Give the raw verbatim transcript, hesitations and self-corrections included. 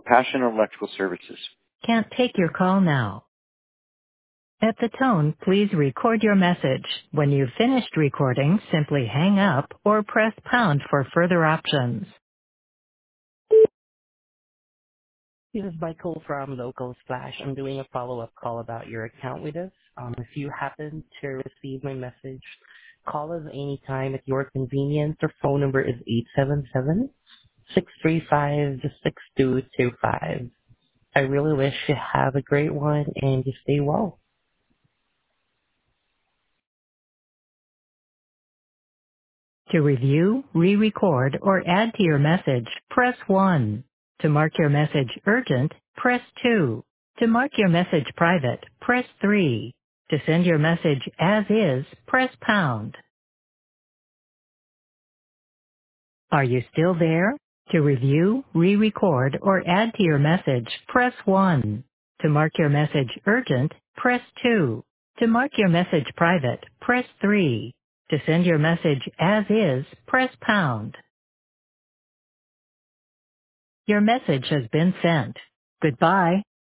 Compassion Electrical Services. Can't take your call now. At the tone, please record your message. When you've finished recording, simply hang up or press pound for further options. This is Michael from Local Splash. I'm doing a follow-up call about your account with us. Um, if you happen to receive my message, call us anytime at your convenience. Our phone number is eight seven seven, six three five, six two two five. I really wish you have a great one and you stay well. To review, re-record, or add to your message, press one. To mark your message urgent, press two. To mark your message private, press three. To send your message as is, press pound. Are you still there? To review, re-record, or add to your message, press one. To mark your message urgent, press two. To mark your message private, press three. To send your message as is, press pound. Your message has been sent. Goodbye.